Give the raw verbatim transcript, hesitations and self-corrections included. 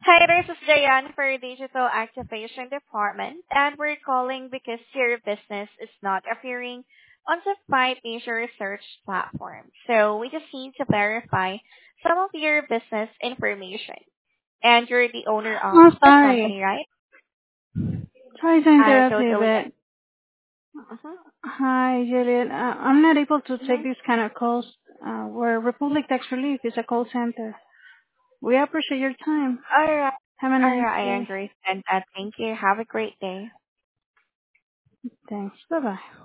Hi, this is Diane for Digital Activation Department, and we're calling because your business is not appearing on the five major search platforms. So we just need to verify some of your business information. And you're the owner of Oh, the company, sorry. right? Sorry to I interrupt you, totally but uh hi, Juliet. Uh, I'm not able to take mhm. these kind of calls. Uh, where Republic Tax Relief is a call center. We appreciate your time. All right. Have a All nice right, I day. understand that. Thank you. Have a great day. Thanks. Bye bye.